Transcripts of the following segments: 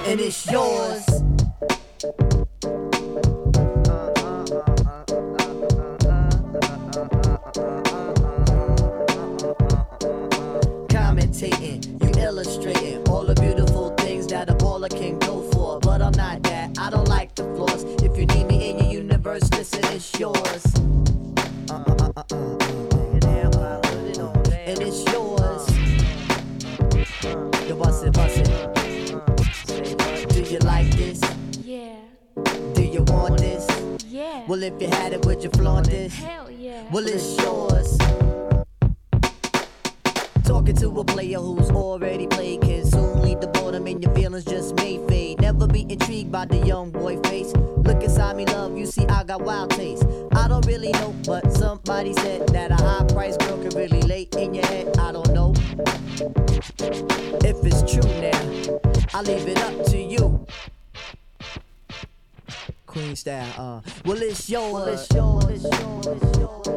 and it's yours. Commentating, you illustrating all the beautiful things that a baller can go for. But I'm not that, I don't like the flaws. If you need me in your universe, listen, it's yours. And it's yours. You bust it, bust it. Do you like this? Yeah. Do you want this? Yeah. Well, if you had it, would you flaunt this? Hell yeah. Well, it's yours. Talking to a player who's already played can soon lead to boredom and your feelings just may fade. Never be intrigued by the young boy face. Look inside me, love, you see I got wild taste. I don't really know, but somebody said that a high-priced girl can really lay in your head. I don't know if it's true now. I leave it up to you. Queen style, well, it's yours. Well, it's yours. It's yours. It's yours.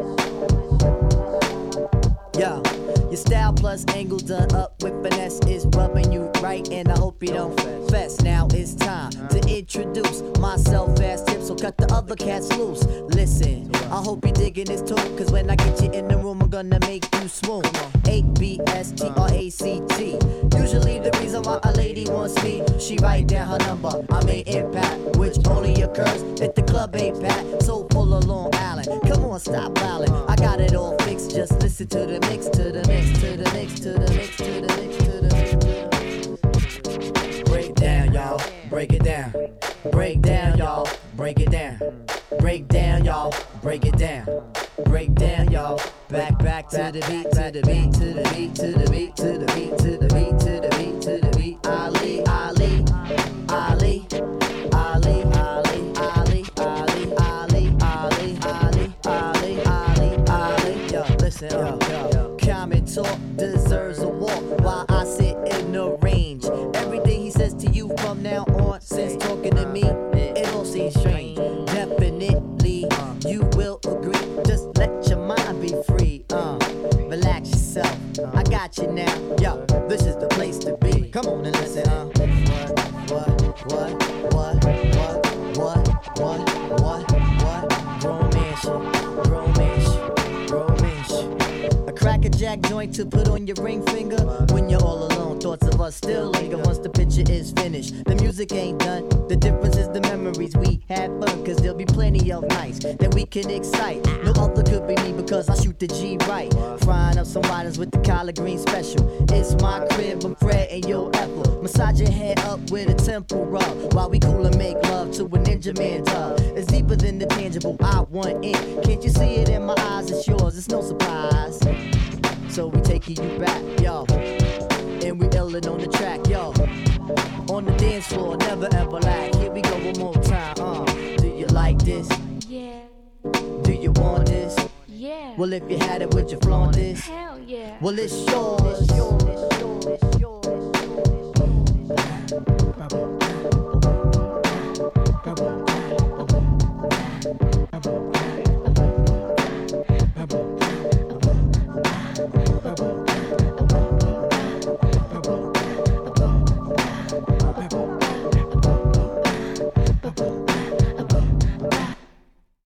Yeah, your style plus angle done up with finesse is rubbing you right, and I hope you don't fess. Now it's time to introduce myself as Tip, so cut the other cats loose. Listen, I hope you digging this too, cause when I get you in the room, I'm gonna make you swoon. ABSTRACT. Usually the reason why a lady wants me, she write down her number. I made impact, which only occurs if the club ain't packed. So pull along, Allen. Come on, stop bowling. I got it all fixed. Just listen to the mix, to the mix, to the mix, to the mix, to the mix, to the mix. Break it down, y'all. Break it down. Break down, y'all. Break it down. Break down, y'all. Break it down. Break down, y'all. Back to the beat, to the beat, to the beat, to the beat, to the beat, to the beat, to the beat, to the beat. Ali, Ali, Ali, Ali, Ali, Ali, Ali, Ali, Ali, Ali, Ali, Ali, Ali. Yo, listen, yo. Common talk deserves a walk while I sit in the range. Everything he says to you from now on, since talking to me, it all seems strange. Definitely, you will agree. Just let your mind be free. Relax yourself. I got you now. Yo, this is the place to be. Come on and listen. What? Romance. A crackerjack joint to put on your ring finger when you're all alone. Thoughts of us still linger once the picture is finished. The music ain't done. The difference is the memories we had fun, cause there'll be plenty of nights that we can excite. No other could be me because I shoot the G right. Frying up some riders with the collard green special. It's my crib, I'm Fred and your Apple. Massage your head up with a temple rub while we cool and make love to a ninja man dub. It's deeper than the tangible I want in. Can't you see it in my eyes? It's yours, it's no surprise. So we taking you back, yo. And we illin' on the track, yo. On the dance floor, never ever lack. Here we go one more time, Do you like this? Yeah. Do you want this? Yeah. Well, if you had it, would you flaunt this? Hell yeah. Well, it's yours. It's yours. It's yours. It's yours. It's yours.